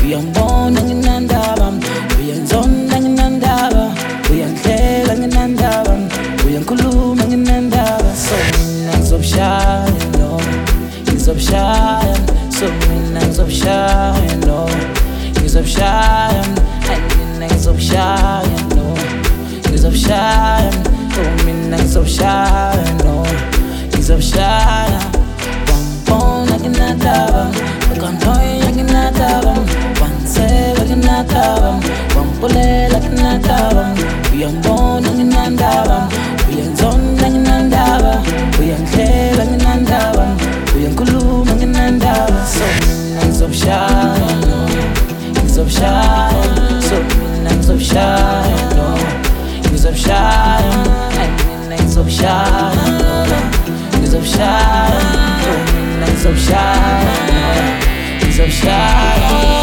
uyangibona nginandaba, uyangizonda nginandaba, uyangihleka nginandaba, uyangikhuluma nginandaba. So mina ngizobushaya no, ngizobushaya. So mina ngizobushaya no, ngizobushaya. Ay mina ngizobushaya no, ngizobushaya. Oh mina ngizobushaya no, ngizobushaya. Wampona nginandaba, ukantoya nginandaba, wanseba nginandaba, wampulela nginandaba, uyangibona nginandaba, uyangizonda nginandaba, uyangihleka nginandaba, uyangikhuluma nginandaba. So mina ngizobushaya no, ngizobushaya. So mina ngizobushaya no, ngizobushaya. Ay mina ngizobushaya no, ngizobushaya. Oh mina ngizobushaya no, ngizobushaya.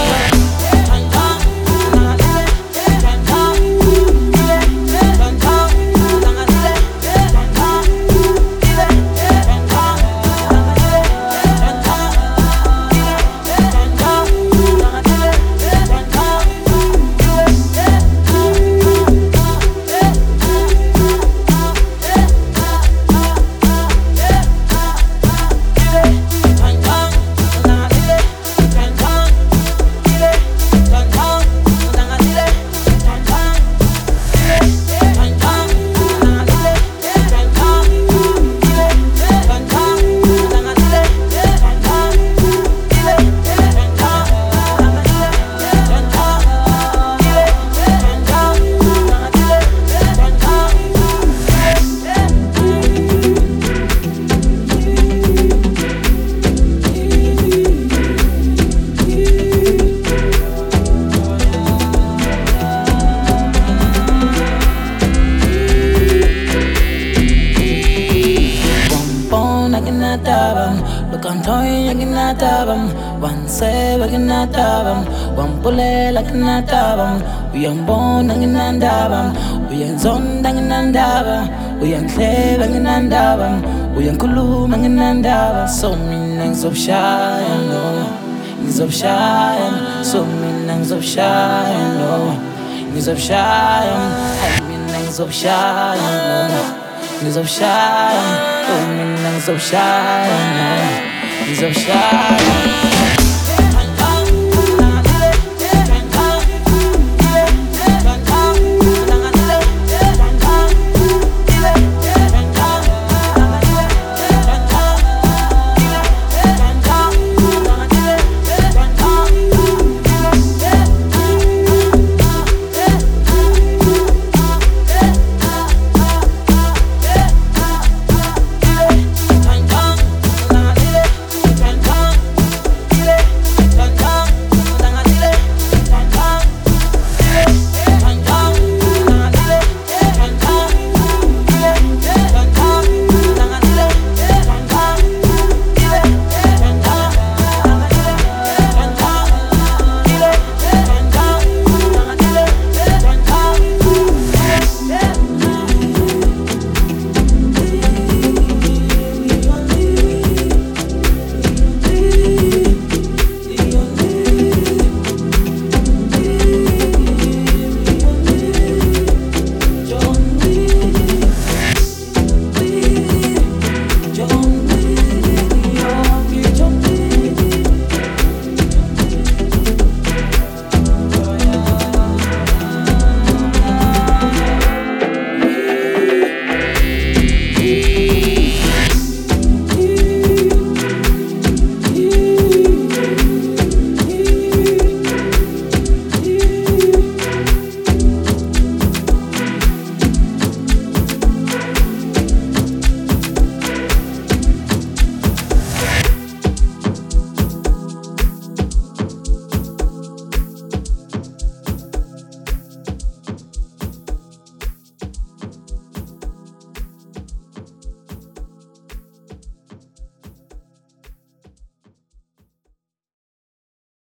Bukantoya nginandaba, wanseba nginandaba, wampulela nginandaba, uyangibona nginandaba, uyangizonda nginandaba, uyangihleka nginandaba, uyangikhuluma nginandaba. So mina ngizobushaya no, ngizobushaya. So mina ngizobushaya no, ngizobushaya. Ay mina ngizobushaya no, ngizobushaya. Oh mina ngizobushaya no, ngizobushaya.